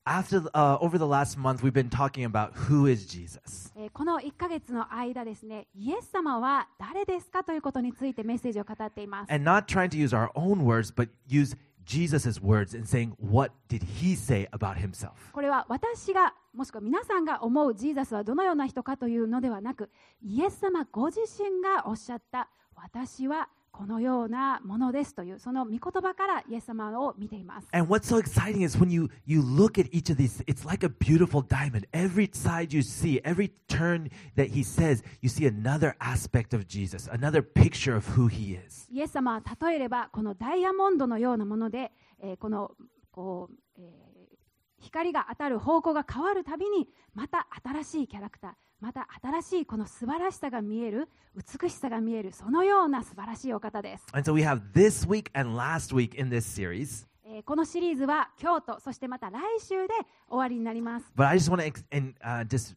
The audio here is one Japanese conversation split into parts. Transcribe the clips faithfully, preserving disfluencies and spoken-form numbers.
After uh, over the last month, we've been talking about who is Jesus. えーこのいっかげつの間ですね、イエス様は誰ですかということについてメッセージを語っています。 And not trying to use our own words, but use Jesus' words and saying, what did he say about himself? これは私がもしくは皆さんが思うジーザスはどのような人かというのではなく、イエス様ご自身がおっしゃった私はこのようなものですというその御言葉からイエス様を見ています。 And what's so exciting is when you, you look at each of these, it's like a beautiful diamond. Every side you see, every turn that he says, you see another aspect of Jesus, another picture of who he is. イエス様は例えればこのダイヤモンドのようなもので、えーこのこう、えー光が当たる方向が変わるたびにまた新しいキャラクター、また新しいこの素晴らしさが見える、美しさが見える、そのような素晴らしいお方です。 And so we have this week and last week in this series. えーこのシリーズは今日とそしてまた来週で終わりになります。 But I just want to ex- and, uh, just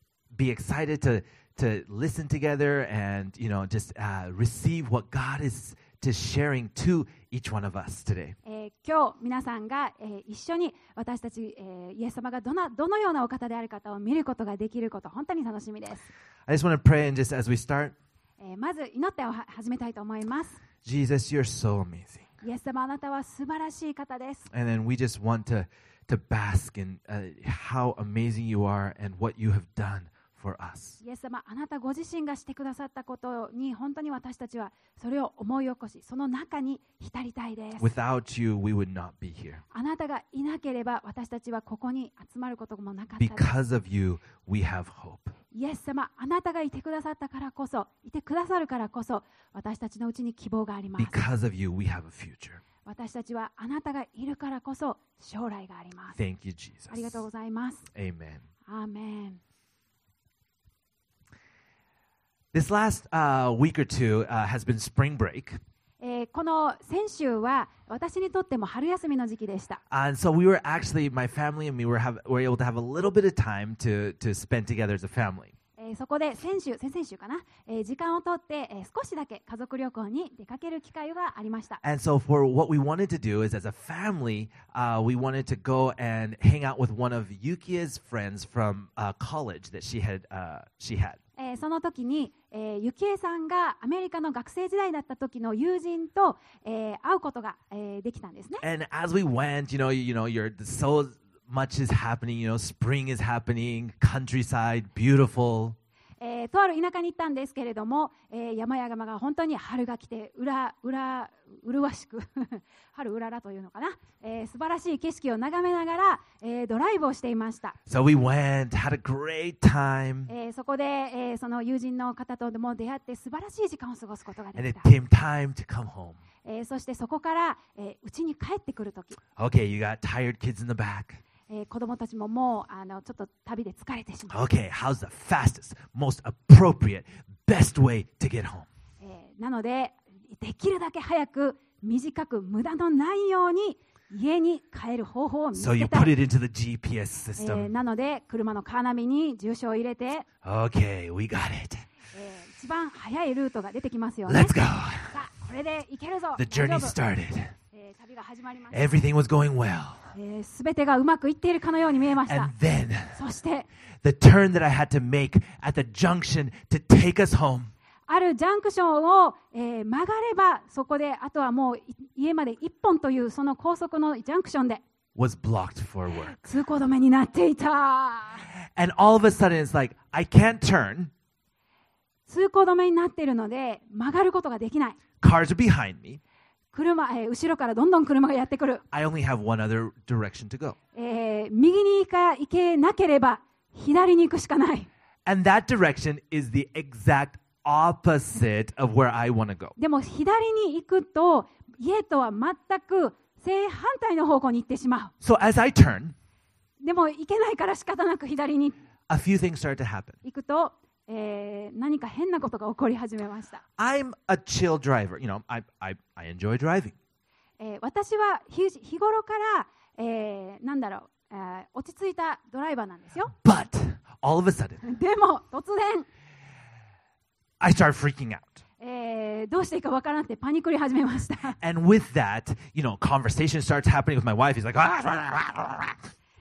be excited to, to listen together and, you know, just uh, receive what God is to sharing to each one of us today. えー今日皆さんが、えー一緒に私たち、えーイエス様がどなどのようなお方である方を見ることができること、本当に楽しみです。 I just want to pray and just as we start, えーまず祈っておは始めたいと思います。 Jesus, you're so amazing. イエス様、あなたは素晴らしい方です。 And then we just want to, to bask in uh, how amazing you are and what you have done for us. イエス様、あなたご自身がしてくださったことに本当に私たちはそれを思い起こし、その中に浸りたいです。 Without you, we would not be here. あなたがいなければ私たちはここに集まることもなかったです。 Because of you, we have hope. イエス様、あなたがいてくださったからこそ、いてくださるからこそ、私たちのうちに希望があります。 Because of you, we have a future. 私たちはあなたがいるからこそ将来があります。 Thank you, Jesus. ありがとうございます。 Amen. アーメン。 This last uh, week or two uh, has been spring break. えーこの先週は私にとっても春休みの時期でした。 And so we were actually, my family and me were, have, were able to have a little bit of time to, to spend together as a family. えーそこで先週、先々週かな、えー時間をとって、えー少しだけ家族旅行に出かける機会がありました。 And so for what we wanted to do is as a family, uh, we wanted to go and hang out with one of Yukia's friends from uh, college that she had, uh, she had. えーその時に、えー、ゆきえさんがアメリカの学生時代だった時の友人と、えー会うことが、えーできたんですね。 And as we went, you know, you, you know, you're so much is happening, you know, spring is happening, countryside, beautiful. えーとある田舎に行ったんですけれども、えー山々が本当に春が来てうらうら麗しく春うららというのかな、えー素晴らしい景色を眺めながら、えードライブをしていました。 So we went, had a great time, えーそこで、えーその友人の方とも出会って素晴らしい時間を過ごすことがで and き it た。 came time to come home. えーそしてそこからえー家に帰ってくるとき、 Okay, you got tired kids in the back. えー子供たちももうあのちょっと旅で疲れてしまう、 Okay, how's the fastest, most appropriate, best way to get home? えーなのでできるだけ早く短く無駄のないように家に帰る方法を見つ So you けた put it into the G P S えー system. なので車のカーナビに住所を入れて、 Okay, we got it. えー一番早いルートが出てきますよね。 Let's go. さあこれで行けるぞ。 The 大丈 journey 夫 started. えー旅が始まりました。 Everything was going well. えー、全てがうまくいっているかのように見えました。 And then そして the turn that I had to make at the junction to take us home あるジャンクションを、えー曲がればそこであとはもうい家まで一本というその高速のジャンクションで was blocked for work. 通行止めになっていた。 And all of a sudden it's like, I can't turn. 通行止めになっているので曲がることができない。 Cars are behind me. 車、えー後ろからどんどん車がやってくる。 I only have one other direction to go. えー右に行か行けなければ左に行くしかない。 And that direction is the exact opposite of where I want to go. でも左に行くと家とは全く正反対の方向に行ってしま So as I turn, う。でも行けないから仕方なく左に a few things start to happen. 行くと、えー何か変なことが起こり始めました。 I'm a chill driver. You know, I, I, I enjoy driving. えー私は日日頃から、えーなんだろう、えー落ち着いたドライバーなんですよ。 But all of a sudden, でも突然、 I start freaking out. えーどうしていいかわからなくてパニクり始めました。 And with that, you know, conversation starts happening with my wife. He's like, "Ah, rah, rah, rah, rah, rah." えー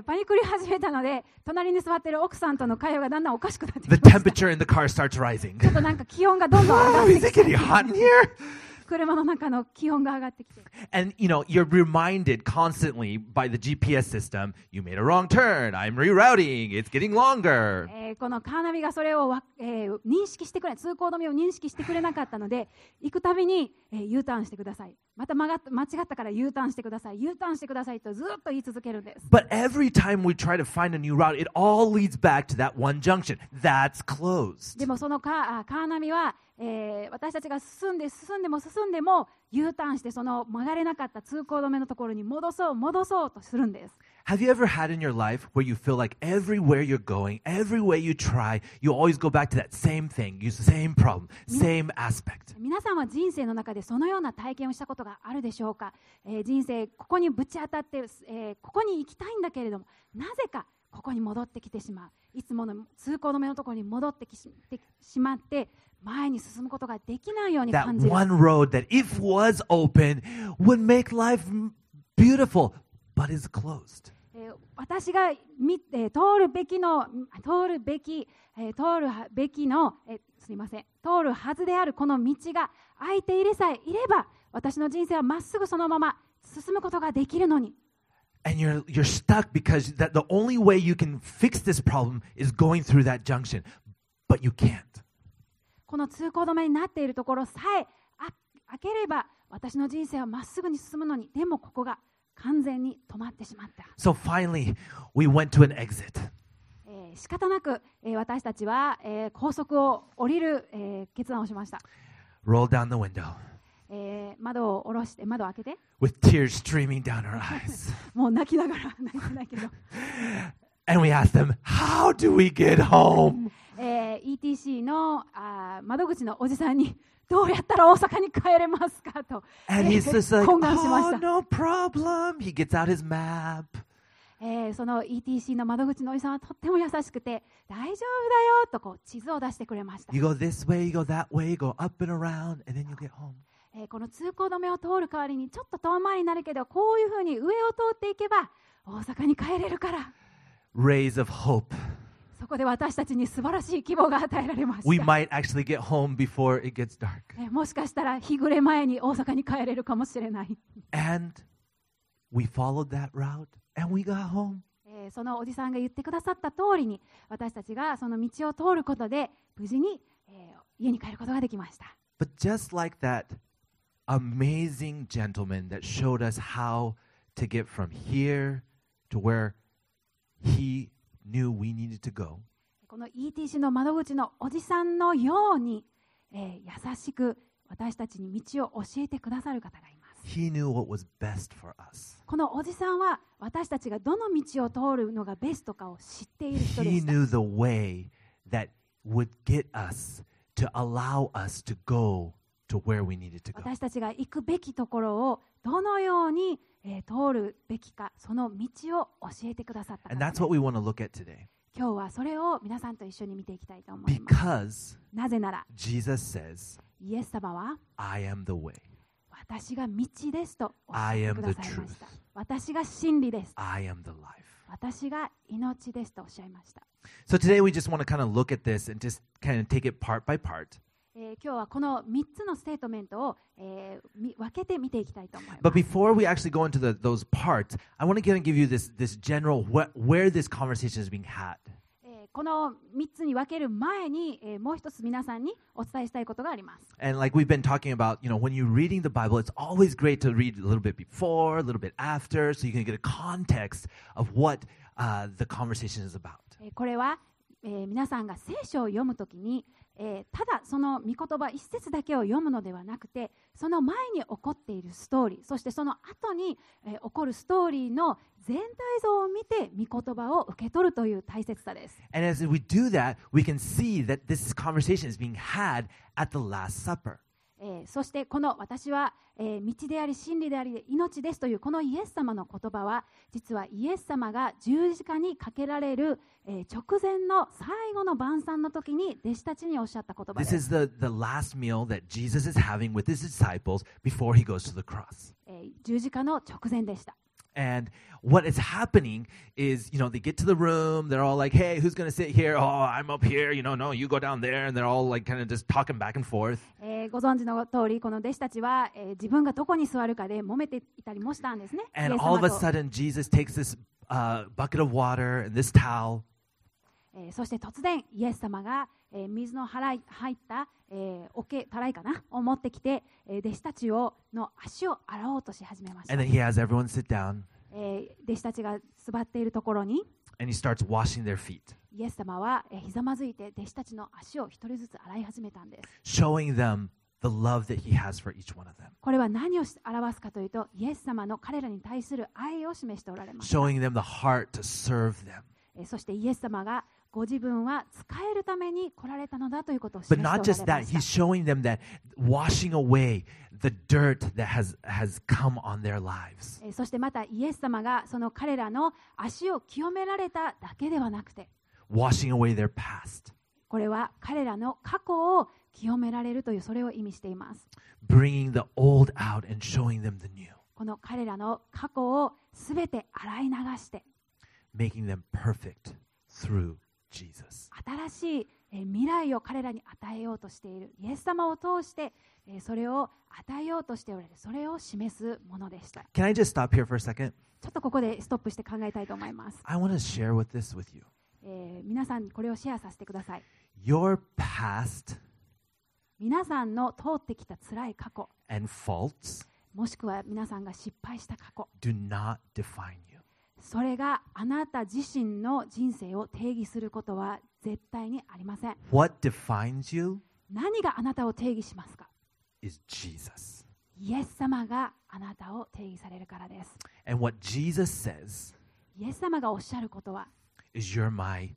パニクり始めたので、隣に座っている奥さんとの会話がだんだんおかしくなってき The ました。 temperature in the car starts rising. ちょっとなんか気温がどんどん上がっ Oh, て is き it て、 getting hot in here? 車の中の気温が上がってきて、 And, you know, you're reminded constantly by the G P S system, you made a wrong turn, I'm rerouting, it's getting longer. えーこのカーナビがそれをわ、えー認識してくれ、通行止めを認識してくれなかったので、行くたびに、えー U ターンしてください、また曲がっ間違ったから U ターンしてください、U ターンしてくださいとずっと言い続けるんです。 But every time we try to find a new route, it all leads back to that one junction. That's closed. でもそのカー、カーナビは、えー私たちが進んで進んでも進んでも U ターンしてその曲がれなかった通行止めのところに戻そう戻そうとするんです。 Have you ever had in your life where you feel like everywhere you're going, every way you try, you always go back to that same thing, use the same problem, same aspect? 皆さんは人生の中でそのような体験をしたことがあるでしょうか。えー人生ここにぶち当たって、えーここに行きたいんだけれども、なぜかここに戻ってきてしまう。いつもの通行止めのところに戻ってきてしまって前に進むことができないように That 感じる。 one road that if was open would make life beautiful, but is closed. えー私がみ、えー通るべきの通るべき、えー通るべきの、えーすみません通るはずであるこの道が空いていれさえいれば、私の人生はまっすぐそのまま進むことができるのに。 And you're you're stuck because that the only way you can fix this problem is going through that junction, but you can't. この通行止めになっているところさえあ開ければ私の人生はまっすぐに進むのに、でもここが完全に止まってしまった。 So finally, we went to an exit. えー仕方なく、えー私たちは、えー高速を降りる、えー決断をしました。 Roll down the window えー窓を下ろして窓を開けて、 with tears streaming down our eyes. もう泣きながら泣いてないけど、 And we asked them, how do we get home? えー イーティーシー のあー窓口のおじさんにどうやったら大阪に帰れますかと、え And ー he's just like, 懇願しまし oh, た。 no problem. He gets out his map. えーその イーティーシー の窓口のおじさんはとっても優しくて、大丈夫だよとこう地図を出してくれました。 You go this way, you go that way, you go up and around, and then you get home. えーこの通行止めを通る代わりにちょっと遠回りになるけど、こういうふうに上を通っていけば大阪に帰れるから、 Rays of hope. そこで私たちに素晴らしい希望が与えられました。 We might actually get home before it gets dark. えーもしかしたら日暮れ前に大阪に帰れるかもしれない。 And we followed that route, and we got home. えーそのおじさんが言ってくださった通りに、私たちがその道を通ることで無事に、えー家に帰ることができました。 But just like that amazing gentleman that showed us how to get from here to where he knew we needed to go, この イーティーシー の窓口のおじさんのように、えー優しく私たちに道を教えてくださる方がいます。 he knew what was best for us. このおじさんは私たちがどの道を通るのがベストかを知っている人で He した。 knew the way that would get us to allow us to go to where we needed to go. 私たちが行くべきところをどのように、えー通るべきか、その道を教えてくださった方 And で that's す。 what we want to look at today. 今日はそれを皆さんと一緒に見ていきたいと思います。 Because なぜなら Jesus says, イエス様は I am the way, 私が道ですとおっしゃ I って am く the ださいました。 truth, 私が真理です。 I am the life. 私が命ですとおっしゃいました。 So today we just want to kind of look at this and just kind of take it part by part. えー今日はこのみっつのステートメントを、えーみ分けて見ていきたいと思います。 But before we actually go into the, those parts, I want to kind of give you this, this general wh- where this conversation is being had. えーこのみっつに分ける前に、えーもう一つ皆さんにお伝えしたいことがあります。 And like we've been talking about, you know, when you're reading the Bible, it's always great to read a little bit before, a little bit after, so you can get a context of what uh, the conversation is about. えーこれは、えー皆さんが聖書を読むときに、えーただその御言葉一節だけを読むのではなくて、その前に起こっているストーリー、そしてその後に、えー起こるストーリーの全体像を見て御言葉を受け取るという大切さです。 And as we do that, we can see that this conversation is being had at the Last Supper. えーそしてこの私は、えー道であり真理であり命ですというこのイエス様の言葉は、実はイエス様が十字架にかけられる、えー直前の最後の晩餐の時に弟子たちにおっしゃった言葉で This す。 is the, the last meal that Jesus is having with his disciples before he goes to the cross. えー十字架の直前でした。 And what is happening is, you know, they get to the room, they're all like, hey, who's going to sit here? Oh, I'm up here, you know, no, you go down there. And they're all like kind of just talking back and forth. えーご存知の通り、この弟子たちは、えー自分がどこに座るかで揉めていたりもしたんですね。 And イエス all of a 様と sudden, Jesus takes this uh, bucket of water and this towel. えーそして突然イエス様が、えー水の払い入った、えー、桶たらいかなを持ってきて、えー弟子たちをの足を洗おうとし始めました。 And then he has everyone sit down えー弟子たちが座っているところに and he starts washing their feet, イエス様は、えーひざまずいて弟子たちの足を一人ずつ洗い始めたんです。 showing them the love that he has for each one of them, これは何を表すかというと、イエス様の彼らに対する愛を示しておられます。 showing them the heart to serve them. えーそしてイエス様がご自分は使えるために来られたのだということを But 示しておら not れ just ま that, し he's た。 showing them that washing away the dirt that has, has come on their lives. えーそしてまたイエス様がその彼らの足を清められただけではなくて、 Washing away their past, これは彼らの過去を清められるというそれを意味しています。 bringing the old out and showing them the new, この彼らの過去をすべて洗い流して、 making them perfect through Jesus. 新しいえー未来を彼らに与えようとしているイエス様を通してえーそれを与えようとしておられる、それを示すものでした。 Can I just stop here for a second? ちょっとここでストップして考えたいと思います。 I want to share with this with you. えー皆さんにこれをシェアさせてください。 Your past 皆さんの通ってきた辛い過去、 and faults もしくは皆さんが失敗した過去、 do not define you. それがあなた自身の人生を定義することは絶対にありません。 What defines you 何があなたを定義しますか？ is Jesus. イエス様があなたを定義されるからです。 And what Jesus says イエス様がおっしゃることは、 is you're my,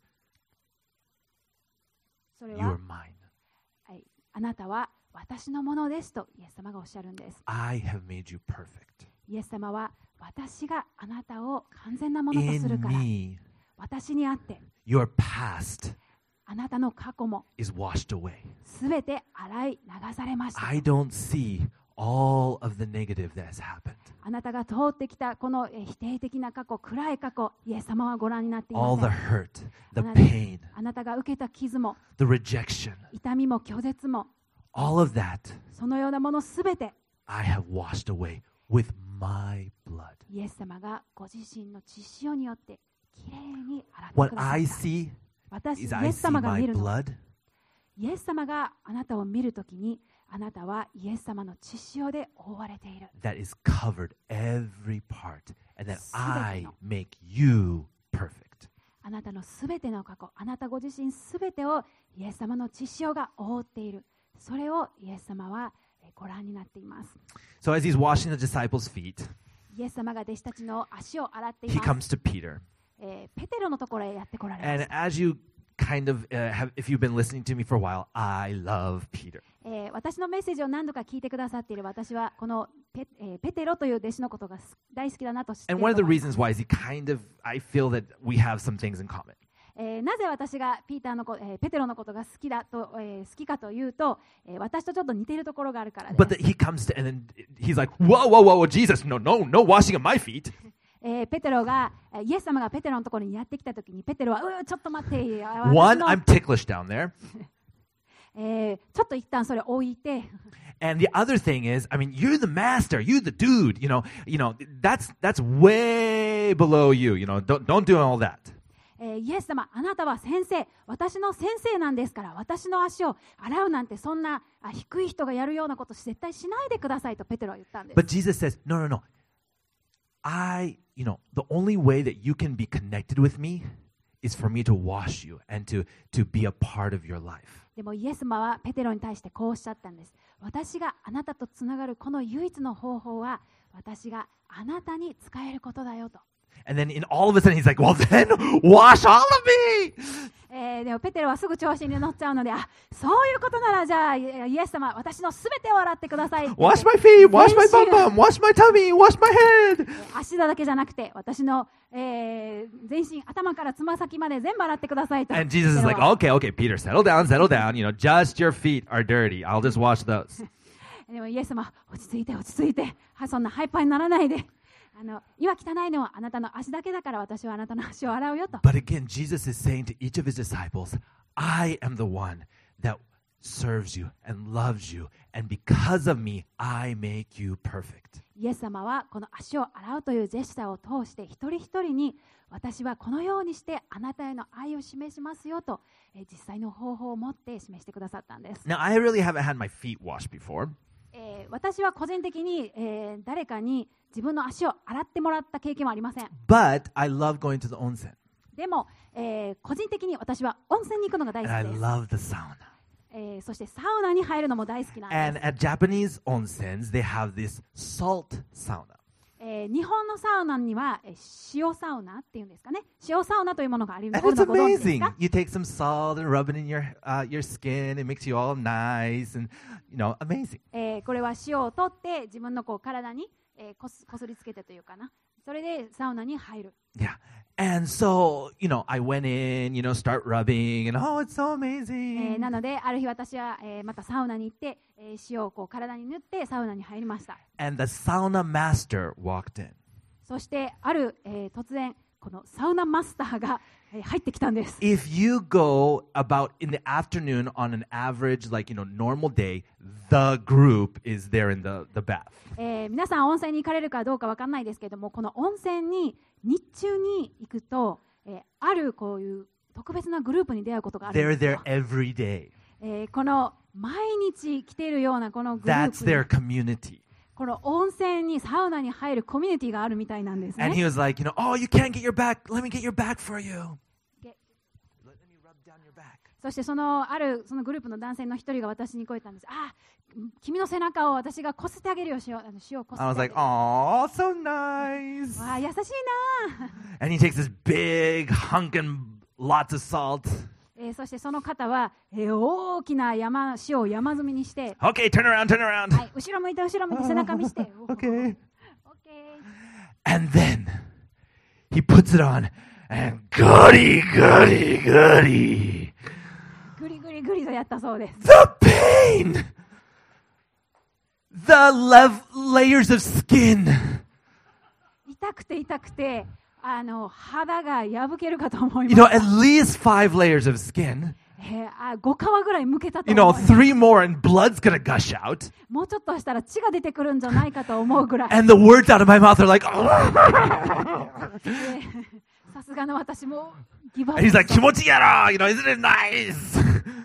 それ you're は、 mine. はい、あなたは私のものですとイエス様がおっしゃるんです。 I have made you perfect. イエス様は私があなたを完全なものとする In から、 me, 私にあって your past あなたの過去も is washed away. すべて洗い流されました。 I don't see all of the negative that has happened. あなたが通ってきたこのえー否定的な過去、暗い過去、イエス様はご覧になっていま All せ the ん。 hurt, the あなた pain, あなたが受けた傷も the rejection, 痛みも拒絶も all of that そのようなものすべて I have washed away with my blood. イエス様がご自身の血潮によってきれいに洗ってく What ださ I った。 see 私、イ is エ I ス see 様が my 見るの、 blood イエス様があなたを見るときに、あなたはイエス様の血潮で覆われている。 that is covered every part, and that すべて I の make you perfect. あなたのすべての過去、あなたご自身すべてをイエス様の血潮が覆っている。それをイエス様はえーご覧になっています。 So as he's washing the disciples' feet, イエス様が弟子たちの足を洗ってい he ます。 comes to Peter. えーペテロのところへやってこられま And す。 as you kind of, uh, have, if you've been listening to me for a while, I love Peter. えー私のメッセージを何度か聞いてくださっている私はこの ペ,、えーペテロという弟子のことがす大好きだなと知ってい And る one と of the 思います。 reasons why is he kind of, I feel that we have some things in common. えーなぜ私がピーターのこ、えーペテロのことが好きだと、えー好きかというと、えー私とちょっと似ているところがあるからで But す。 that he comes to, and then he's like, whoa, whoa, whoa, whoa, Jesus, no, no, no washing of my feet. えーペテロがえーイエス様がペテロのところにやってきたときにペテロはうーちょっと待って、私 One, の I'm ticklish down there. えーちょっと一旦それ置いて、 And the other thing is, I mean, you're the master, you're the dude, you know, you know, that's, that's way below you, you know, don't, don't do all that. えーイエス様、あなたは先生、私の先生なんですから、私の足を洗うなんてそんなあ低い人がやるようなこと絶対しないでくださいとペテロは言ったんです。 But Jesus says, no, no, no. I, you know, the only way that you can be connected with me is for me to wash you and to, to be a part of your life. でもイエス様はペテロに対してこうおっしゃったんです。私があなたとつながるこの唯一の方法は、私があなたに使えることだよと。 And then in all of a sudden he's like, well then, wash all of me! えーでもペテロはすぐ調子に乗っちゃうので、あ、そういうことならじゃあイエス様、私のすべてを洗ってくださいって言って。 Wash my feet, wash my 全 bum 身 bum, wash my tummy, wash my head! 足だけじゃなくて、私の、えー全身、頭からつま先まで全部洗ってくださいと。 And Jesus is like, ペテロは okay, okay, Peter, settle down, settle down. You know, just your feet are dirty. I'll just wash those. でもイエス様、落ち着いて、落ち着いて、はそんなハイパーにならないで、 あの今汚いのはあなたの足だけだから私はあなたの足を洗うよと。 But again, Jesus is saying to each of his disciples, I am the one that serves you and loves you, and because of me, I make you perfect. イエス様はこの足を洗うというジェスチャーを通して一人一人に私はこのようにしてあなたへの愛を示しますよと、えー実際の方法を持って示してくださったんです。 Now, I really haven't had my feet washed before, えー私は個人的に、えー誰かに自分の足を洗ってもらった経験はありません。 but I love going to the onsen, でも、えー個人的に私は温泉に行くのが大 and I 好きです。 love the sauna. えーそしてサウナに入るのも大好きなん And です。 at Japanese onsens, they have this salt sauna. えー日本のサウナには、えー塩サウナっていうんですかね。塩サウナというものがありま And す。 it's ご存知です amazing. か？ You take some salt and rub it in your uh, your skin. It makes you all nice and, you know, amazing. えーこれは塩を取って自分のこう体に、えーこす、こすりつけてというかな。それでサウナに入る。 Yeah. And so, you know, I went in, you know, start rubbing, and oh, it's so え amazing. ーなのである日私は、えーまたサウナに行って、えー塩をこう体に塗ってサウナに入りました。 And the sauna master walked in. そしてある、えー突然このサウナマスターが、えー入ってきたんです。 If you go about in the afternoon on an average, like, you know, normal day, the group is there in the, the bath. えー皆さん温泉に行かれるかどうかわかんないですけれども、この温泉に日中に行くと、えーあるこういう特別なグループに出会うことがあるん They're です there よ。 every day. えーこの毎日来ているようなこのグルー That's プに their community. この温泉にサウナに入るコミュニティがあるみたいなんです And he ね。 was like, you know, oh, you can't get your back. Let me get your back for you. Get- Let me rub down your back. そしてそのあるそのグループの男性の一人が私にこう言ったんです。あ、君の背中を私がこすってあげるよ、塩、あの塩をこすって I あ was げ like, る。 oh, so nice. わあ、優しいな。 And he takes this big hunk and lots of salt. えーそしてその方は、えー大きな山塩を山積みにして、 Okay, turn around, turn around. はい、後ろ向いて後ろ向いて背中見して。 Okay. オッケー。 And then he puts it on and goody, goody, goody. グリグリグリとやったそうです。 The pain. The lev- layers of skin. 痛くて痛くて、あの肌が破けるかと思い You ま know, す。 at least five layers of skin. えーあご皮ぐらい剥けたと You 思 know, います。 three more and blood's gonna gush out. もうちょっとしたら血が出てくるんじゃないかと思うぐらい。 And the words out of my mouth are like, えーさすがの私もギブアッ and プ he's like, 気持ちいいやろ, you know, isn't it nice?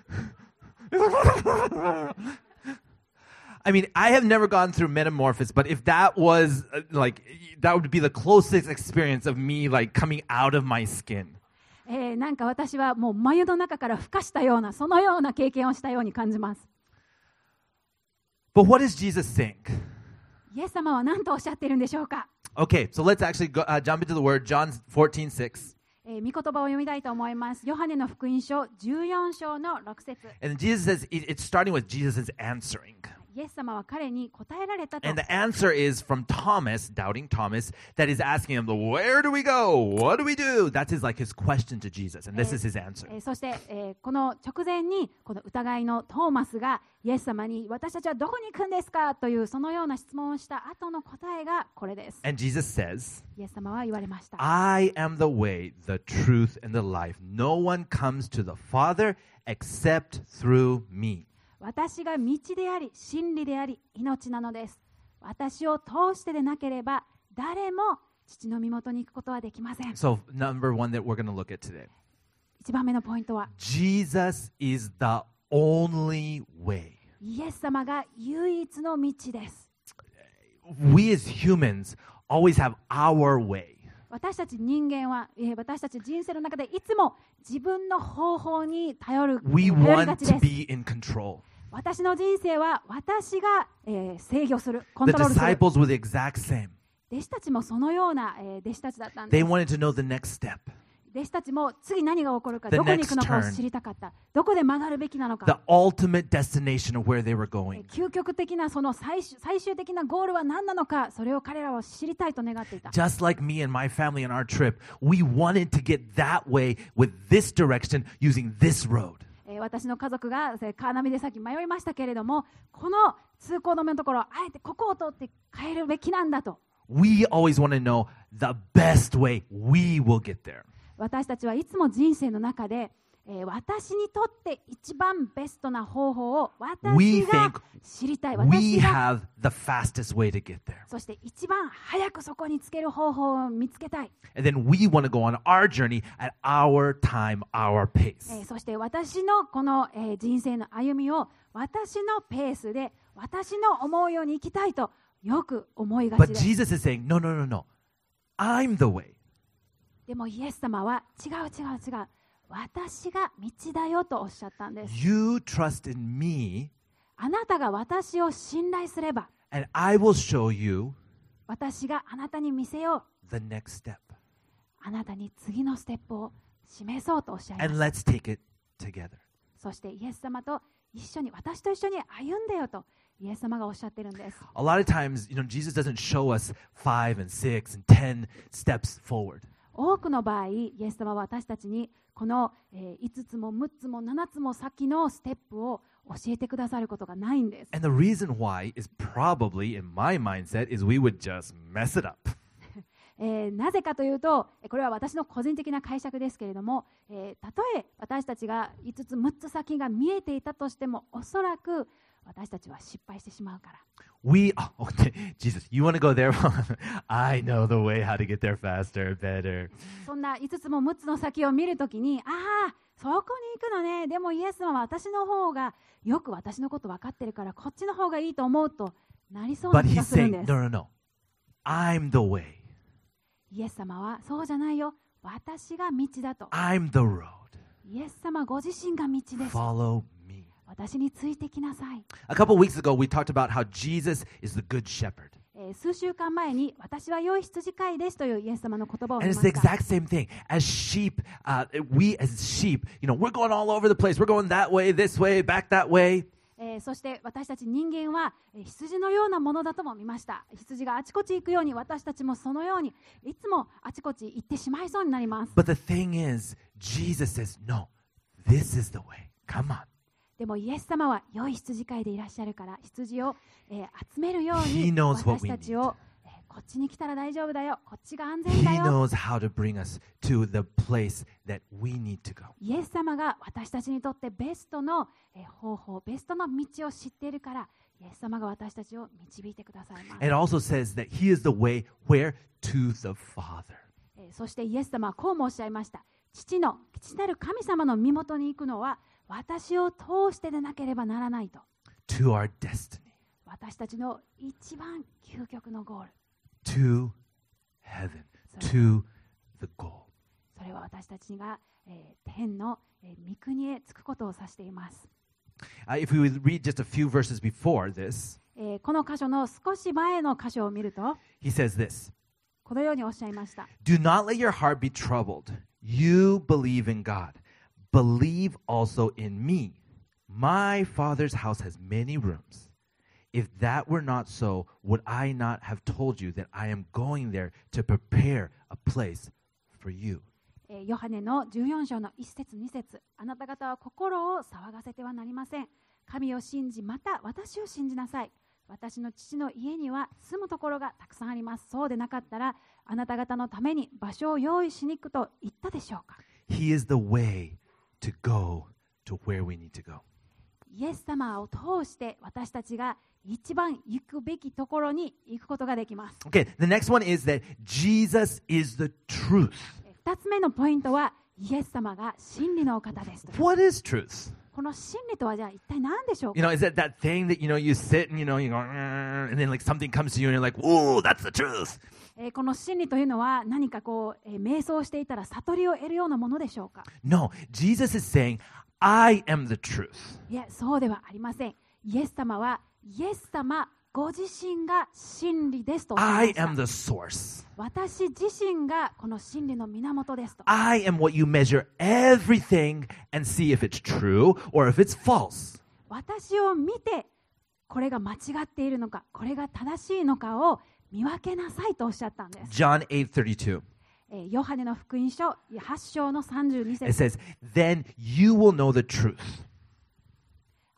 I mean, I have never gone through metamorphosis, but if that was uh, like, that would be the closest experience of me like coming out of my skin. えーなんか私はもう眉の中から孵化したようなそのような経験をしたように感じます。 But what does Jesus think? イエス様は何とおっしゃっているんでしょうか。 Okay, so let's actually go, uh, jump into the word, John fourteen six. えー、御言葉を読みたいと思います。ヨハネの福音書じゅうよん章のろく節。 And Jesus says, it, it's starting with Jesus' answering. イエス様は彼に答えられたと。 And the answer is from Thomas, doubting Thomas, that is asking him, where do we go? What do we do? That's his like his question to Jesus, and this is his answer. えーそして、えーこの直前にこの疑いのトーマスがイエス様に私たちはどこに行くんですかというそのような質問をした後の答えがこれです。 And Jesus says, イエス様は言われました。 I am the way, the truth, and the life. No one comes to the Father except through me. 私が道であり真理であり命なのです。私を通してでなければ誰も父の身元に行くことはできません。 So, number one that we're going to look at today. 一番目のポイントは Jesus is the only way. イエス様が唯一の道です。 We as humans always have our way. 私たち人間は、えー私たち人生の中でいつも自分の方法に頼る、 We 頼りが want ち to です。 be in control. 私の人生は私が、えー制御する、コン The トロールする。 disciples were the exact same. 弟子たちもそのような、えー弟子たちだったん They です。 wanted to know the next step, 弟子たちも次何が起こるか、 The どこに行くのかを next turn. 知りたかった。どこで曲がるべきなの the か。 ultimate destination of where they were え going. ー究極的なその最終最終的なゴールは何なのか、それを彼らは知りたいと願っていた。 Just like me and my family on our trip, we wanted to get that way with this direction using this road. えー私の家族がえーカーナビでさっき迷いましたけれども、この通行止めのところ、あえてここを通って帰るべきなんだと We always want to know the best way we will get there. 私たちはいつも人生の中で、えー私にとって一番ベストな方法を We 私が think 知りたい。 We 私が have the fastest way to get there. そして一番早くそこにつける方法を見つけたい。 And then we want to go on our journey at our time, our え pace. ーそして私のこの、えー人生の歩みを私のペースで私の思うように生きたいとよく思いがち But です。 Jesus is saying, no, no, no, no. I'm the way. でもイエス様は違う違う違う。私が道だよとおっしゃったんです。 You trust in me, あなたが私を信頼すれば and I will show you 私があなたに見せよう。 the next step. あなたに次のステップを示そうとおっしゃいま And した。 let's take it together. そしてイエス様と一緒に私と一緒に歩んでよとイエス様がおっしゃってるんです。 A lot of times, you know, Jesus doesn't show us five and six and ten steps forward. 多くの場合イエス様は私たちにこの、えー、いつつもむっつもななつも先のステップを教えてくださることがないんです。 And the reason why is probably, in my mindset, is we would just mess it up. えーなぜかというとこれは私の個人的な解釈ですけれども、えーたとえ私たちがいつつむっつ先が見えていたとしてもおそらく私たちは失敗してしまうから。 We, oh, okay, Jesus, you want to go there? I know the way how to get there faster, better. そんないつつもむっつの先を見るときに、ああ、そこに行くのね。でもイエス様は私の方がよく私のこと分かってるからこっちの方がいいと思うとなりそうな But 気 he's がするん saying, です。 no, no, no. I'm the way. イエス様はそうじゃないよ。私が道だと。 I'm the road. イエス様ご自身が道です。 Follow me. 私についてきなさい。 A couple weeks ago, we talked about how Jesus is the good shepherd. えー数週間前に私は良い羊飼いですというイエス様の言葉を And 見 it's ま the した。 exact same thing. As sheep, uh, we as sheep, you know, we're going all over the place. We're going that way, this way, back that way. えーそして私たち人間はえー羊のようなものだとも見ました。羊があちこち行くように私たちもそのようにいつもあちこち行ってしまいそうになります。 But the thing is, Jesus says, no, this is the way. Come on. でもイエス様は良い羊飼いでいらっしゃるから羊を、えー集めるよう He に knows what 私 we た need. ちを、えーこっちに来たら大丈夫だよ、こっちが安全 He だよ。 knows how to bring us to the place that we need to go. イエス様が私たちにとってベストの、えー方法、ベストの道を知っているからイエス様が私たちを導いてくださいます。 It also says that He is the way where to the Father. えーそしてイエス様はこうもおっしゃいました。父の父なる神様の身元に行くのは私を通してでなければならないと。 To our destiny. 私たちの一番究極のゴール。 To heaven. To the goal. それは私たちが、えー天の、えー御国へ着くことを指しています。 Uh, if we would read just a few verses before this, えーこの箇所の少し前の箇所を見ると He says this. このようにおっしゃいました。 Do not let your heart be troubled. You believe in God. Believe also in me. My Father's house has many rooms. If that were not so, would I not have told you that I am going there to prepare a place for you? えーヨハネのじゅうよん章のいち節に節、あなた方は心を騒がせてはなりません。神を信じ、また私を信じなさい。私の父の家には住むところがたくさんあります。そうでなかったら、あなた方のために場所を用意しに行くと言ったでしょうか。 He is the way to go to where we need to go. イエス様を通して私たちが一番行くべきところに行くことができます。 Okay, the next one is that Jesus is the truth. え二つ目のポイントは、イエス様が真理のお方です。 What is truth? この真理とはじゃあ一体何でしょうか。 You know, is that that thing that, you know, you sit and, you know, you go, "Mm," and then like something comes to you and you're like, whoa, that's the truth. えーこの真理というのは何かこう、えー瞑想していたら悟りを得るようなものでしょうか。 No, Jesus is saying, I am the truth. いや、そうではありません。イエス様はイエス様ご自身が真理ですとおっしゃ I いま am した。 the source. 私自身がこの真理の源ですと。 I am what you measure everything and see if it's true or if it's false. 私を見てこれが間違っているのか、これが正しいのかを見分けなさいとおっしゃったんです。 John eight thirty-two. えーヨハネの福音書はち章のさんじゅうに It 節。 says, then you will know the truth.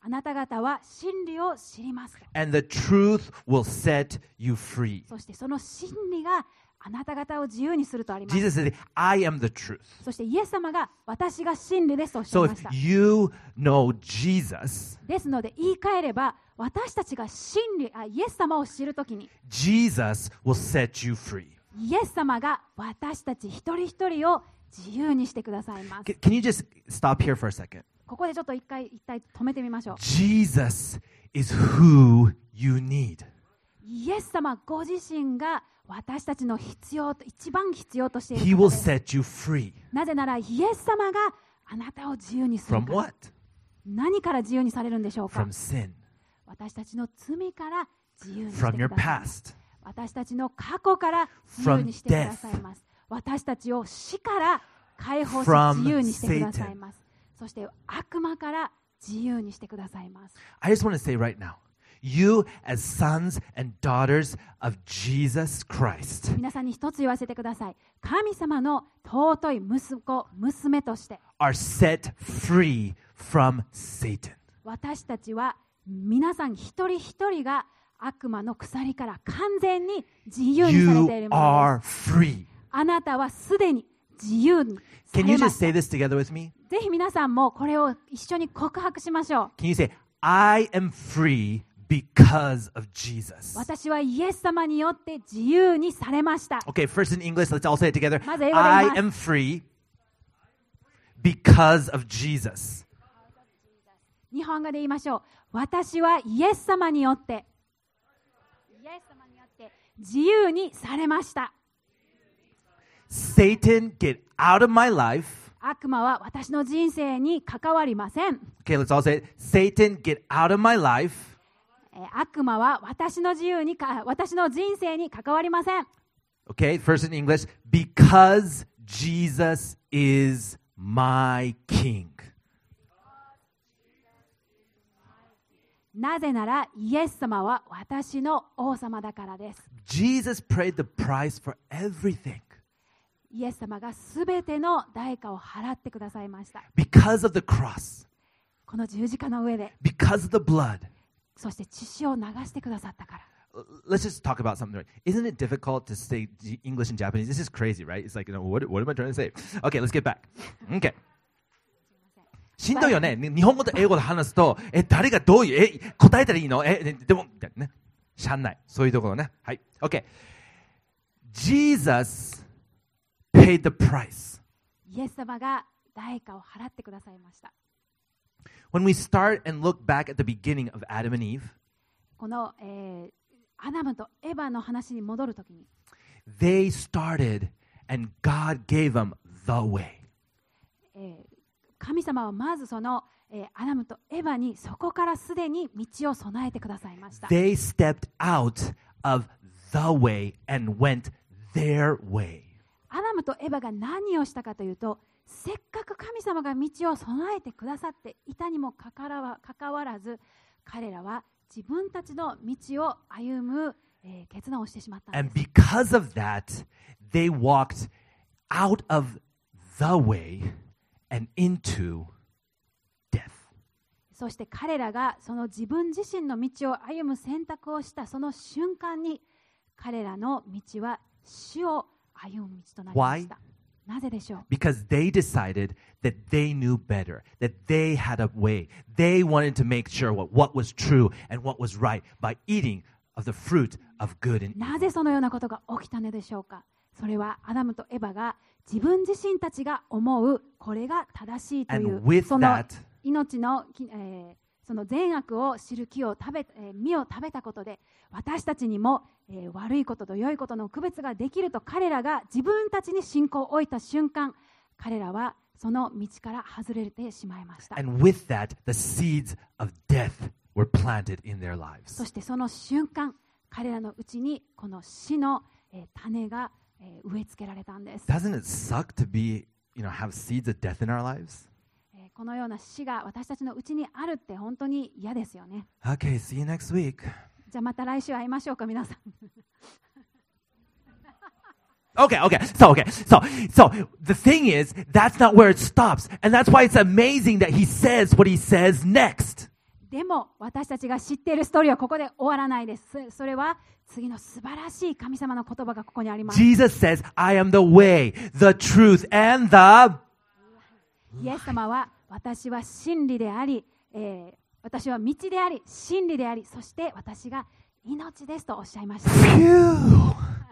あなた方は真理を知ります。 And the truth will set you free. そしてその真理があなた方を自由にするとあります。 Jesus said, I am the truth. そしてイエス様が私が真理ですとおっしゃ So いまし if た。 you know Jesus, ですので言い換えれば私たちが真理あイエス様を知るときに Jesus will set you free. イエス様が私たち一人一人を自由にしてくださいます。 Can you just stop here for a second? ここでちょっと一回一体止めてみましょう。 Jesus is who you need. イエス様ご自身が私たちの必要と一番必要としてい He る will 方です。 set you free. なぜならイエス様があなたを自由にする From から。 what? 何から自由にされるんでしょうか。 From sin. 私たちの罪から自由にして From く your ださいます。 past. 私たちの過去から自由にしてくださいます。私たちを死から解放し From 自由にしてくださいます。そして悪魔から自由にしてくださいます。 I just want to say right now, you as sons and daughters of Jesus Christ 皆さんに一つ言わせてください。神様の尊い息子、娘として are set free from Satan. 私たちは皆さん一人一人が悪魔の鎖から完全に自由にされ You ているもの are です。 free. あなたはすでに自由にさ Can you れま just し say た。 this together with me? ぜひ皆さんもこれを一緒に告白しましょう。 Can you say, I am free because of Jesus? 私はイエス様によって自由にされました。 Okay, first in English, let's all say it together. まず英語で言い I ます。 am free because of Jesus. 日本語で言いましょう。私はイエス様によってイエス様によって自由にされました。 Satan, get out of my life. 悪魔は私の人生に関わりません。 Okay, let's all say it. Satan, get out of my life. えー悪魔は私の自由にか私の人生に関わりません。 Okay, first in English. Because Jesus is my king. なぜならイエス様は私の王様だからです。 Jesus paid the price for everything. イエス様がすべての代価を払ってくださいました。 Because of the cross. この十字架の上で、 Because of the blood. そして血潮を流してくださったから。 Let's just talk about something. Isn't it difficult to say G- English and Japanese? This is crazy, right? It's like, you know, what, what am I trying to say? Okay, let's get back. Okay. しんどいよね。日本語と英語で話すと、え、誰がどういう、え、答えたらいいのえ、ででも、みたいなね。しゃんない。そういうところね。はい。Okay. Jesus paid the price. イエス様が代価を払ってくださいました。 When we start and look back at the beginning of Adam and Eve, この、えーアダムとエバの話に戻るときに、 they started and God gave them the way. えー神様はまずその、えーアダムとエバにそこからすでに道を備えてくださいました。 They stepped out of the way and went their way. アダムとエバが何をしたかというと、せっかく神様が道を備えてくださっていたにもかかわらかかわらず、彼らは自分たちの道を歩む、えー決断をしてしまったん And です。 because of that, they walked out of the way and into death. そして彼らがその自分自身の道を歩む選択をしたその瞬間に、彼らの道は死を歩む道となりました。なぜでしょう？ Because they decided that they knew better, that they had a way. They wanted to make sure what, what was true and what was right by eating of the fruit of good and evil. なぜそのようなことが起きたのでしょうか？それはアダムとエバが自分自身たちが思うこれが正しいとい And う with その that, 命のき、えーその善悪を知る木を食べ、えー実を食べたことで私たちにも、えー悪いことと良いことの区別ができると彼らが自分たちに信仰を置いた瞬間、彼らはその道から外れてしまいました。 and with that, the seeds of death were planted in their そ lives. してその瞬間、彼らのうちにこの死の、えー種が、えー植え付けられたんです。 Doesn't it suck to be, you know, have seeds of death in our lives? えーこのような死が私たちのうちにあるって本当に嫌ですよね。 Okay, see you next week. じゃあまた来週会いましょうか、皆さん。 Okay, okay. So, okay. So, so the thing is, that's not where it stops. And that's why it's amazing that he says what he says next. でも私たちが知っているストーリーはここで終わらないです。そそれは次の素晴らしい神様の言葉がここにあります。 Jesus says, I am the way, the truth, and the イエス様は私は真理であり、えー、私は道であり真理であり、そして私が命ですとおっしゃいました。 Phew.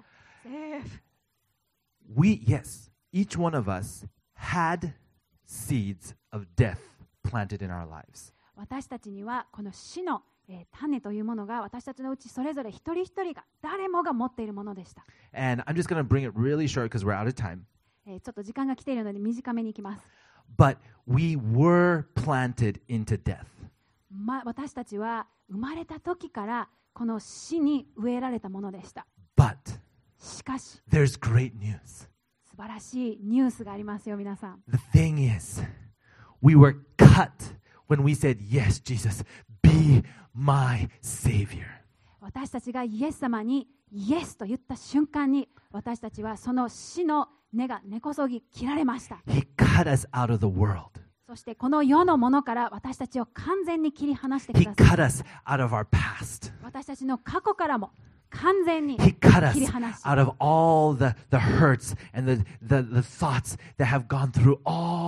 We, yes, each one of us had seeds of death planted in our lives. 私たちにはこの死の、えー、種というものが私たちのうちそれぞれ一人一人が誰もが持っているものでした。 And I'm just going to bring it really short because we're out of time. えー、ちょっと時間が来ているので短めにいきます。 But we were planted into death. ま、私たちは生まれた時からこの死に植えられたものでした。 But しかし there's great news. 素晴らしいニュースがありますよ、皆さん。 The thing is, we were cut when we said, Yes, Jesus, be my Savior. 私たちがイエス様にイエスと言った瞬間に、私たちはその死の根が根こそぎ切られました。 He cut us out of the world. そしてこの世のものから私たちを完全に切り離してく He ださい。 cut us out of our past. 私たちの過去からも完全に He cut 切り us 離し、 out of all the, the hurts and the, the, the thoughts that have gone through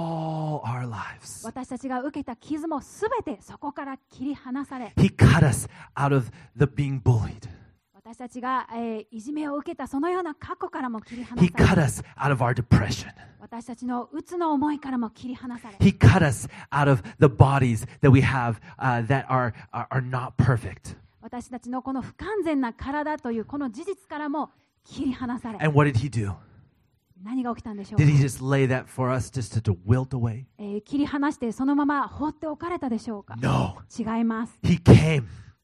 all our lives. 私たちが受けた傷もすべてそこから切り離され、 He cut us out of the being bullied. 私たちが、えー、いじめを受けたそのような過去からも切り離 He さ cut れ、 us out of our depression. 私たちのうつの思いからも切り離され、 He cut us out of the bodies that we have uh, that are, are, are not perfect. 私たちのこの不完全な体というこの事実からも切り離され、 And what did he do? 何が起きたんでしょうか。 Did he just lay that for us just to, to wilt away? えー切り離してそのまま放っておかれたでしょうか。 No. 違います。 He came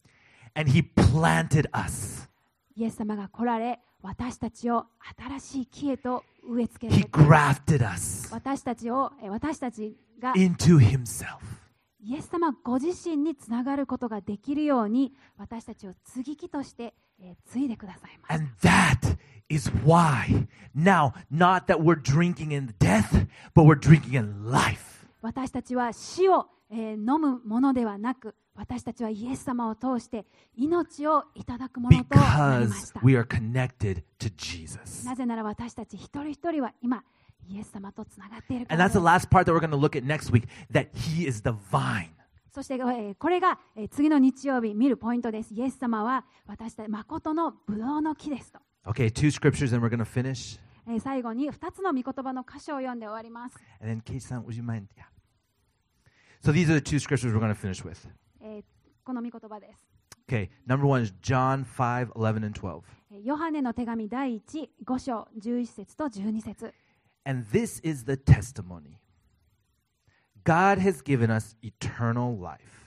and he planted us. イエス様が来られ、私たちを新しい木へと植え付け He られ、 grafted us 私たちを、えー私たちが into himself. イエス様ご自身につながることができるように、私たちを接ぎ木として、えー、継いでくださいました。 And that is why now, not that we're drinking in death, but we're drinking in life. 私たちは死を、えー飲むものではなく、私たちはイエス様を通して命をいただくものとなりま Because した。 we are connected to Jesus. なぜなら私たち一人一人は今イエス様とつながっているか And ら that's で the す。 last part that we're going to look at next week, that he is the vine. そして、えーこれが、えー次の日曜日見るポイントです。イエス様は私たち誠のブドウの木ですと。 Okay, two scriptures and we're going to finish. えー最後にふたつの御言葉の箇所を読んで終わります。 And then, Kate-san, would you mind? Yeah. So these are the two scriptures we're going to finish with. えーこの御言葉です。 Okay, number one is John five, eleven, and twelve. えーヨハネの手紙第一、五章、十一節と十二節。 And this is the testimony. God has given us eternal life.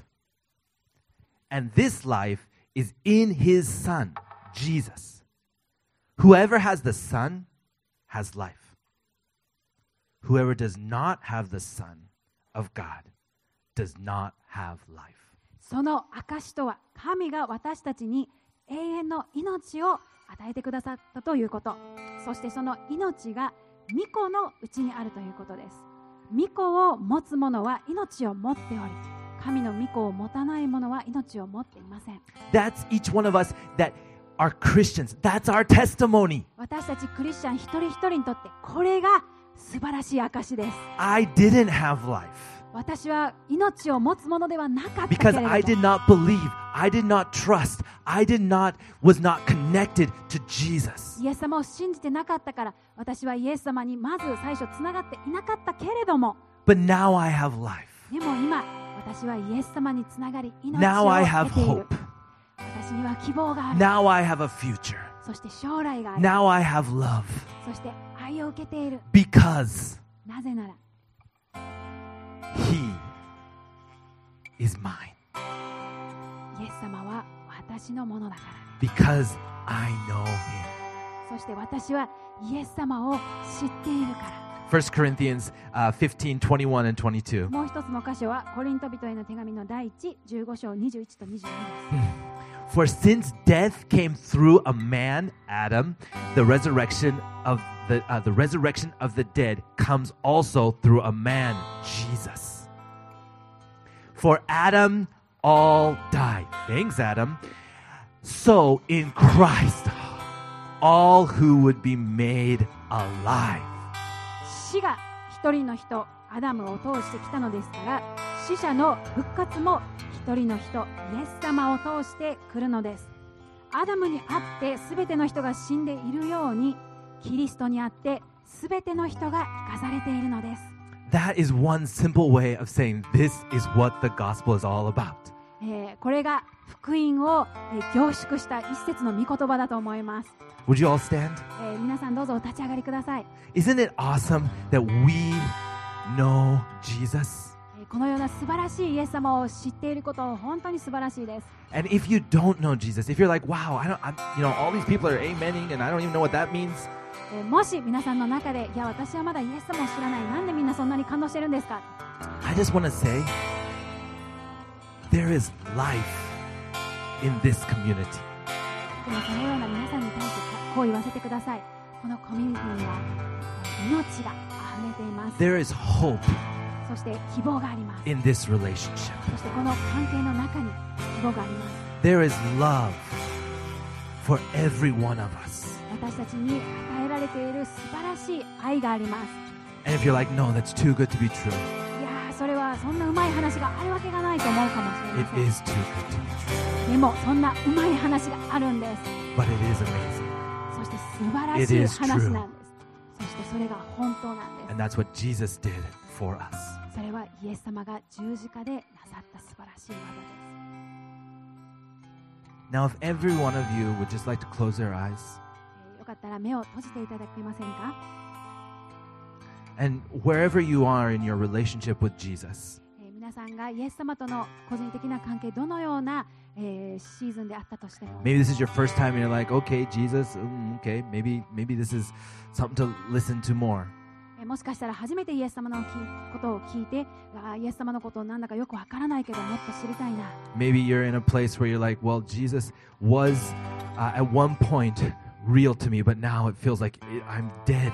And this life is in his Son, Jesus. Whoever has the Son has life. Whoever does not have the Son of God does not have life. その証とは、神が私たちに永遠の命を与えてくださったということ。そしてその命が御子のうちにあるということです。御子を持つ者は命を持っており、神の御子を持たない者は命を持っていません。 That's each one of us that are Christians. That's our testimony. 私たちクリスチャン一人一人にとってこれが素晴らしい証です。 I didn't have life 私は命を持つものではなかったけ because れ I ど did not believe. I did not trust. I did not, was not connected to Jesus. イエス様を信じてなかったから、私はイエス様にまず最初つながっていなかったけれども、 But now I have life. でも今私はイエス様につながり命 Now I を have 得ている。 hope. 私には希望がある。 Now I have a future. そして将来がある。 Now I have love そして愛を受けている。 because なぜなら he is mine. イエス様は私のものだから。 Because I know him. そして私はイエス様を知っているから。 First Corinthians uh, fifteen, twenty-one, and twenty-two. もう一つの箇所はコリント人への手紙の第一、じゅうご章にじゅういちとにじゅうにです。 For since death came through a man, Adam, the resurrection of the uh, the resurrection of the dead comes also through a man, Jesus. For Adam all die. Thanks, Adam. So in Christ, all who would be made alive. 死が一人の人アダムを通してきたのですから、死者の復活も一人の人イエス様を通して来るのです。アダムにあってすべての人が死んでいるように、キリストにあってすべての人が生かされているのです。 That is one simple way of saying this is what the gospel is all about. えー、これが福音を、えー、凝縮した一節の御言葉だと思います。 Would you all stand? えー、皆さんどうぞお立ち上がりください。 Isn't it awesome that we know Jesus? えー、このような素晴らしいイエス様を知っていること、本当に素晴らしいです。 And if you don't know Jesus, if you're like, wow, I don't, I'm, you know, all these people are amening and I don't even know what that means. えー、もし皆さんの中で、いや私はまだイエス様を知らない、なんでみんなそんなに感動してるんですか？ I just want to say, there is life in this community. でもそのような皆さんに対してこう言わせてください。このコミュニティには命が溢れています。 There is hope そして希望があります。 in this relationship. そしてこの関係の中に希望があります。 There is love for every one of us. 私たちに与えられている素晴らしい愛があります。 And if you're like, no, that's too good to be true, いやー、それはそんなうまい話があるわけがないと思うかもしれ it ません。 is too good to be true. でもそんなうまい話があるんです。 But it is amazing. そして素晴らしい話なんです。そしてそれが本当なんです。 And that's what Jesus did for us. それはイエス様が十字架でなさった素晴らしい技です。 Now, if every one of you would just like to close their eyes, えーよかったら目を閉じていただけませんか？ and wherever you are in your relationship with Jesus, えー皆さんがイエス様との個人的な関係、どのような、えーシーズンであったとしても、 maybe this is your first time and you're like, okay, Jesus, mm, okay, maybe maybe this is something to listen to more. えーもしかしたら初めてイエス様のきことを聞いて、あーイエス様のことをなんだかよくわからないけどもっと知りたいな。 Maybe you're in a place where you're like, well, Jesus was uh, at one point real to me, but now it feels like it, I'm dead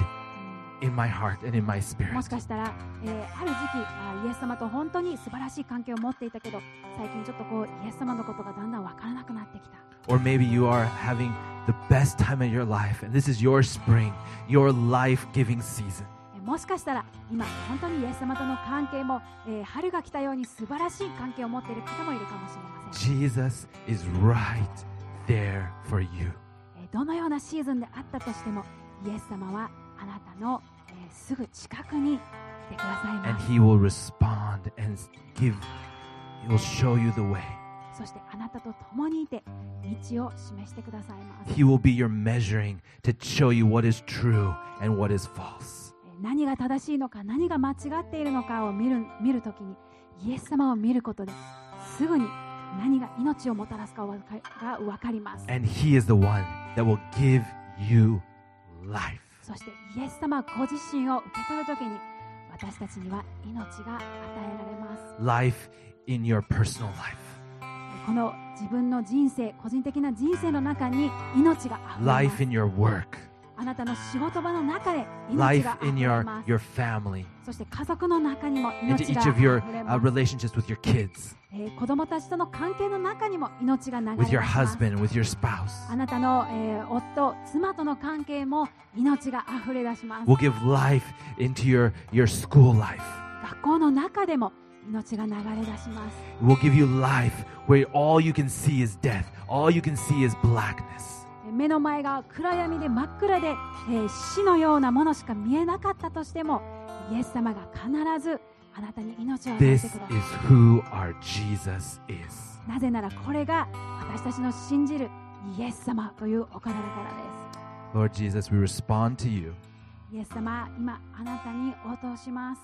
in my heart and in my も spirit. しかしたら、えーある時期あーイエス様と本当に素晴らしい関係を持っていたけど、最近ちょっとこうイエス様のことがだんだんわからなくなってきた。 Or maybe you are having the best time of your life, and this is your spring, your life-giving season. えーもしかしたら今本当にイエス様との関係も、えー春が来たように素晴らしい関係を持っている方もいるかもしれません。 Jesus is right there for you. えーどのようなシーズンであったとしても、イエス様はあなたの、えーすぐ近くに来てください And ます。 he will respond and give, he will show you the way. そしてあなたと共にいて道を示してくださいます。 He will be your measuring to show you what is true and what is false. えー何が正しいのか、何が間違っているのかを見る見るときに、イエス様を見ることですぐに何が命をもたらすかが分かります。 And he is the one that will give you life. そしてイエス様ご自身を受け取るときに、私たちには命が与えられます。 Life in your personal life. この自分の人生、個人的な人生の中に命が溢れま Life す。 in your work. あなたの仕事場の中で命 Life が溢 in れ your, ます。 your family. そして家族の中にも Into 命が each of 溢 your れ uh, ます。 relationships with your kids, えー子供たちとの関係の中にも命が流れ with 出 your します。 husband, with your spouse. あなたの、えー夫、妻との関係も命が溢れ出します。 We'll give life into your, your school life. 学校の中でも命が流れ出します。 We'll give you life where all you can see is death. All you can see is blackness. えー目の前が暗闇で真っ暗で、えー死のようなものしか見えなかったとしても、イエス様が必ずあなたに命を与え This てくださ is い。 who our Jesus is. なぜならこれが私たちの信じるイエス様というお方だからで Lord Jesus, we respond to you. す。イエス様、今あなたに応答します。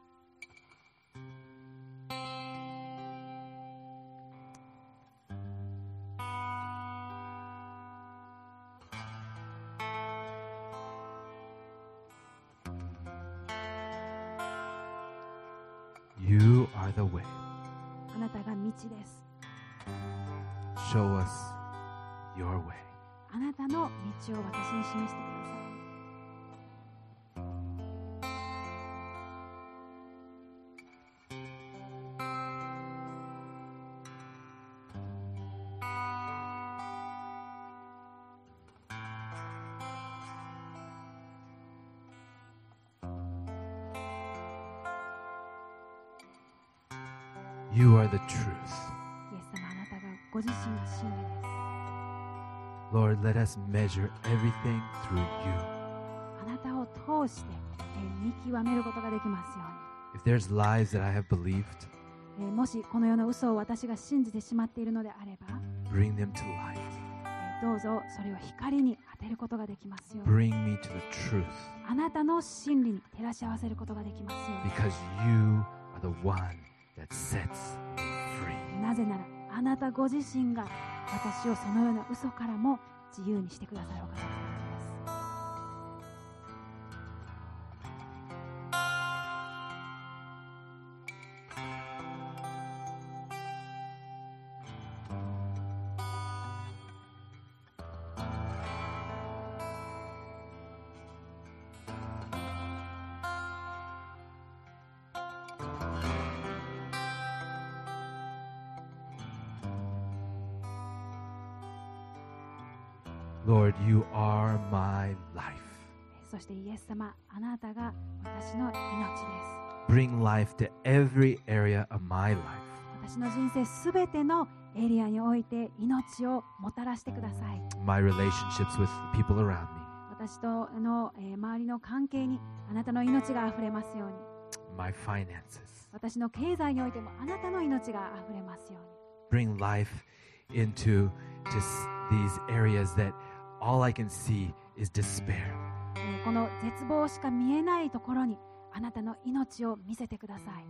You are the way. あなたが道です。 Show us your way. あなたの道を私に示してください。 You are the truth. イエス様、あなたがご自身が真理です。 Lord, let us measure everything through you. あなたを通して、えー見極めることができますように。 If there's lies that I have believed, えーもしこの世の嘘を私が信じてしまっているのであれば、 bring them to light. えーどうぞそれを光に当てることができますように。 Bring me to the truth, あなたの真理に照らし合わせることができますように。 because you are the one that sets me free. なぜならあなたご自身が私をそのような嘘からも自由にしてくださるお方だからです。 Lord, you are my life. そしてイエス様、あなたが私の命です。 Bring life to every area of my life. 私の人生すべてのエリアにおいて命をもたらしてください。 My relationships with people around me, 私との、えー周りの関係にあなたの命があふれますように。 my finances. 私の経済においてもあなたの命があふれますように。 Bring life into just these areas that all I can see is despair. えーこの絶望しか見えないところにあなたの命を見せてください。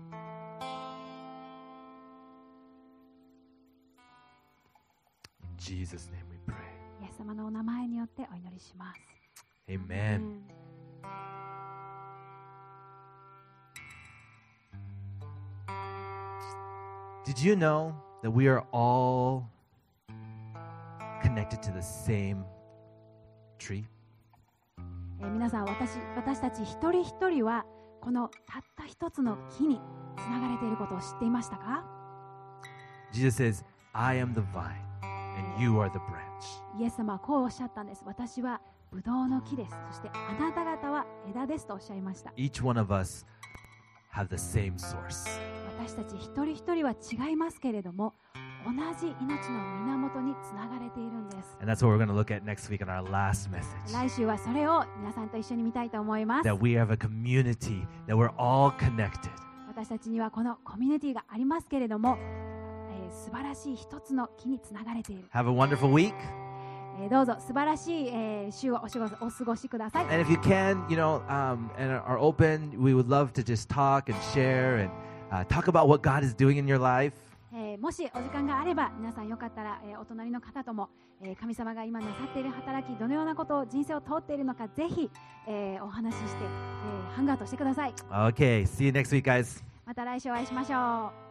In Jesus' name we pray. イエス様のお名前によってお祈りします。 Amen. Did you know that we are all connected to the same tree? えー皆さん、私私たち一人一人はこのたった一つの木につながれていることを知っていましたか？ Jesus says, I am the vine and you are the branch. イエス様はこうおっしゃったんです。私はブドウの木です。そしてあなた方は枝ですとおっしゃいました。 Each one of us have the same source. 私たち一人一人は違いますけれども、同じ命の源につながれているんです。 And that's what we're going to look at next week in our last message. 来週はそれを皆さんと一緒に見たいと思います。 That we have a community, that we're all connected. 私たちにはこのコミュニティがありますけれども、えー素晴らしい一つの木につながれている。 Have a wonderful week. えーどうぞ素晴らしい、えー週をお過ごしお過ごしください。 And if you can, you know, um, and are open, we would love to just talk and share and uh, talk about what God is doing in your life. えーもしお時間があれば皆さんよかったら、えーお隣の方とも、えー神様が今なさっている働き、どのようなことを人生を通っているのかぜひ、えーお話しして、えーハングアウトしてください。 Okay, see you next week, guys. また来週お会いしましょう。